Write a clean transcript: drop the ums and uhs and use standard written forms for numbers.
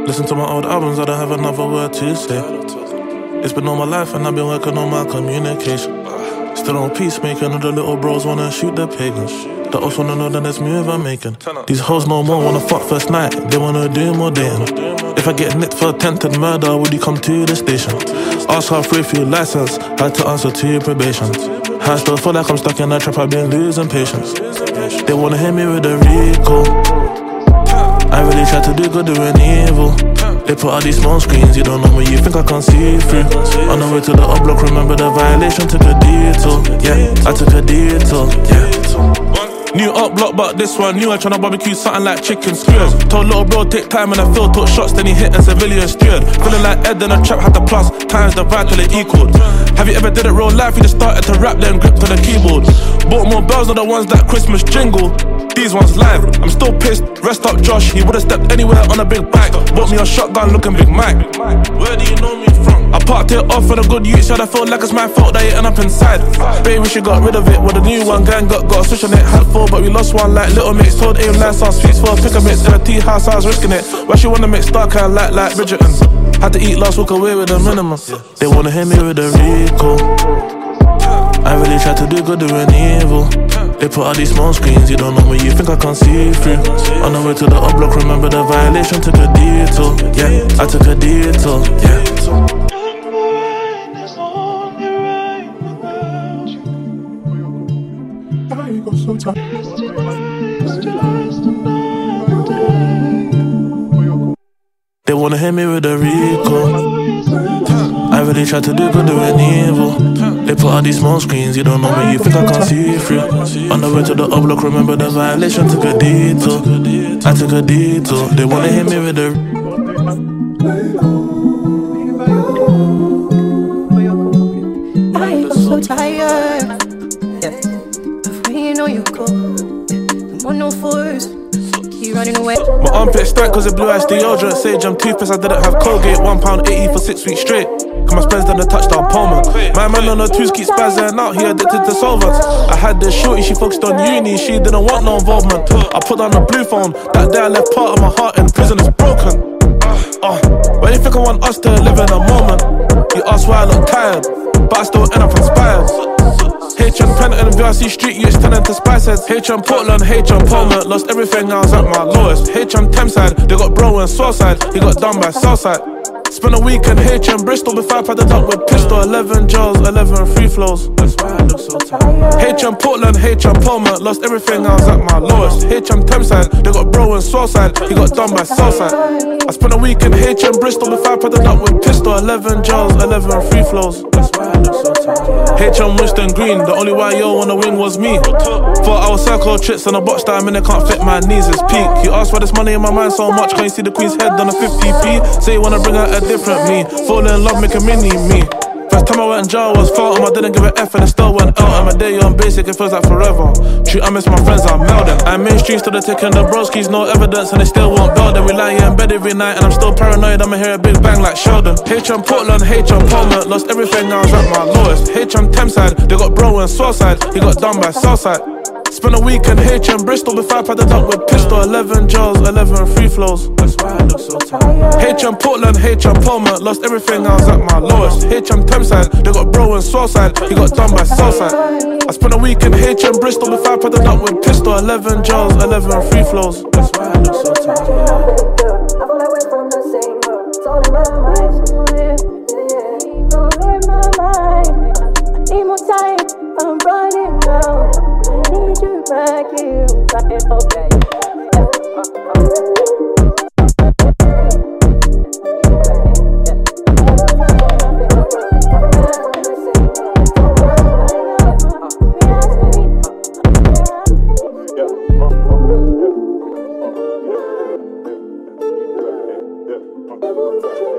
Listen to my old albums, I don't have another word to say. It's been all my life and I've been working on my communication. Still on peacemaking, all the little bros wanna shoot the pagans. They also wanna know the next move I'm making. These hoes no more wanna fuck first night, they wanna do more dating. If I get nicked for attempted murder, would you come to the station? Ask her for a few license, had to answer to your probation. I still feel like I'm stuck in that trap, I've been losing patience. They wanna hit me with a Rico. I really try to do good doing evil. They put all these small screens, you don't know me, you think I can't see through. On the way to the up block, remember the violation, took a detour. Yeah, I took a detour, yeah. New up block, but this one new. I tryna barbecue something like chicken skewers. Told little bro take time and I feel took shots, then he hit and civilian steered. Feeling like Ed and a trap had the plus, times divide till it equaled. Have you ever did it real life? You just started to rap, then gripped on the keyboard. Bought more bells than the ones that Christmas jingle. These ones live, I'm still pissed. Rest up Josh, he would've stepped anywhere on a big bike. Bought me a shotgun looking Big Mike. Where do you know me from? I parked it off in a good use, I feel like it's my fault that it end up inside. Baby, she got rid of it with a new one. Gang got a switch on it, had four, but we lost one like Little Mix. Told aim last our sweets for a pick a mix in a tea house, I was risking it. Why she wanna mix dark hair like Bridgerton? Had to eat last, walk away with a minimum. They wanna hit me with a Rico. I really try to do good doing evil. They put all these small screens, you don't know me, you think I can't see through. On the way to the up block, remember the violation, took a detour. Yeah, I took a detour, yeah. They wanna hit me with a Rico. I really try to do good doing evil. They put all these small screens, you don't know me, you think I can't see through. On the way to the up block, remember the violation, took a detour. I took a detour. They wanna hit me with a I'm so tired. Yeah. Before you know you go, I'm on no force. Keep running away. My armpit stank cause it blew ice deodorant. Sage, I'm toothless, I didn't have Colgate. £1.80 for 6 weeks straight. Cause my spends done a touchdown Pullman. My man on the twos keep spazzing out, he addicted to solvents. I had this shorty, she focused on uni, she didn't want no involvement. I put on a blue phone, that day I left part of my heart in prison, it's broken. Why do you think I want us to live in a moment? You ask why I look tired, but I still end up inspired. HM Penton and VRC Street, you turning to Spiceheads. HM Portland, HM Palmer, lost everything, I was at my lowest. HM Thameside, they got bro and Swellside, he got done by Southside. Spent a week in HM Bristol before I padded up with pistol. 11 jaws, 11 free flows. That's why I look so tired. HM Portland, HM Palmer, lost everything, I was at my lowest. HM Thameside, they got bro and Swellside, he got done by Southside. I spent a week in HM Bristol before I padded up with pistol. 11 jaws, 11 free flows. That's why I look so tired. HM Winston Green, the only why yo on the wing was me. 4 hour circle trips on a box that I'm in, it can't fit my knees, it's peak. You ask why there's money in my mind so much, can't you see the Queen's head on a 50p? Say you wanna bring out a different me, fall in love, make a mini me. First time I went in jail was Feltham, I didn't give a F and it still went out. I'm a day on basic, it feels like forever. True, I miss my friends, I mail them. I'm mainstream, still taking the broskies, no evidence, and they still won't bail them. We lie in bed every night, and I'm still paranoid, I'ma hear a big bang like Sheldon. HM Portland, HM Palmer, lost everything, I was at my lowest. HM Thameside, they got bro and Swellside, he got done by Southside. Spent a week in HM Bristol before I padded up with pistol. 11 jaws, 11 free flows. That's why I look so tired. HM Portland, HM Palmer, lost everything, I was at my lowest. HM Thameside, they got bro and Swellside, he got done by Southside. I spent a week in HM Bristol before I padded up with pistol. 11 jaws, 11 free flows. That's why I look so tired. I feel like we're from the same world. It's all in my mind. It's all in my mind. I need more time, I'm running out. Need you back here, okay. Yeah.